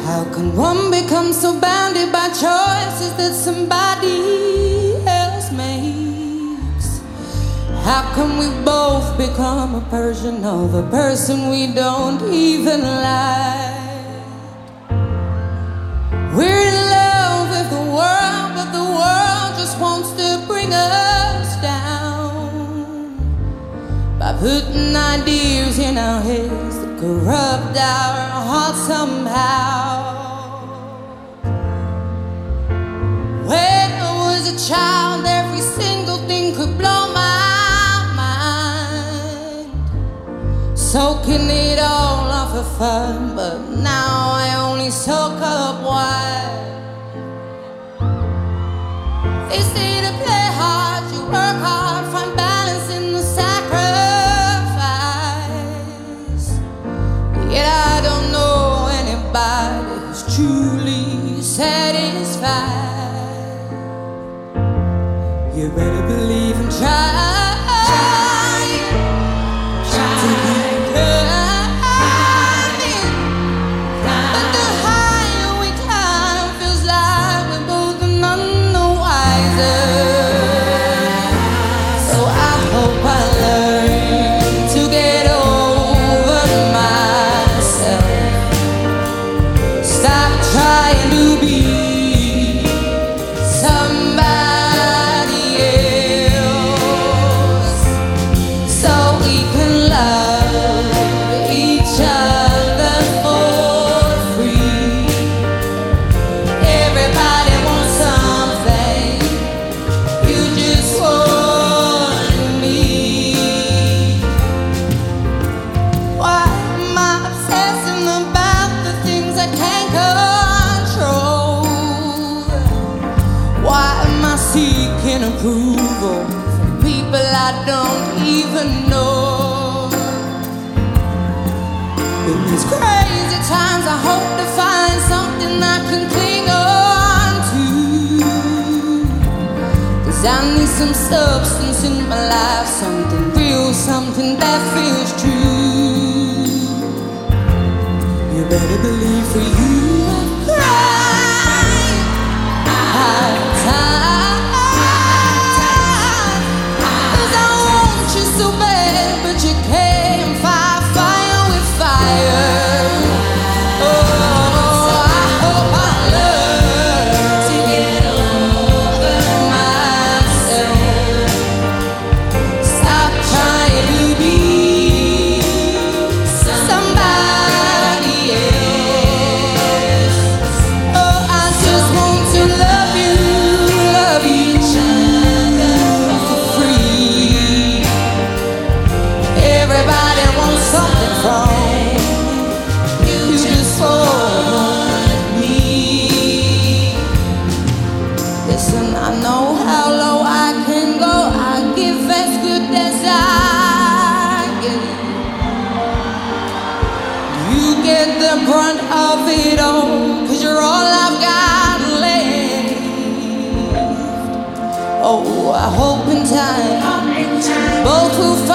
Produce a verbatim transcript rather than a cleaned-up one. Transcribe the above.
How can one become so bounded by choices that somebody else makes? How can we both become a version of a person we don't even like? We're in love with the world, but the world just wants to bring us down by putting ideas in our heads that corrupt our hearts somehow. When I was a child, every single thing could blow my mind, soaking it all off for fun, but now I only soak up wine. They say to play hard, you work hard, find balance in the sacrifice. Yet I don't know anybody who's truly satisfied. You better believe and try, try to keep climbing. But the higher we climb, feels like we're both none the wiser. So I hope I learn to get over myself. Stop trying to be somebody else, so we can love each other for free. Everybody wants something, you just want me. Why am I obsessing about the things I can't control? Why am I seeking approval from people I don't even know? In these crazy times, I hope to find something I can cling on to, 'cause I need some substance in my life, something real, something that feels true. You better believe for you I've cried, I've tried, 'cause I want you so bad, but you can't fight fire with fire. Oh, I hope I learn to get over myself. Stop trying to be somebody else. Oh, I just want to love you, love each other for free. Everybody wants something from you, just want me. Listen, I know how low I can go. I give as good as I get. You get the brunt of it all, 'cause you're all I've got left. Oh, I hope in time both will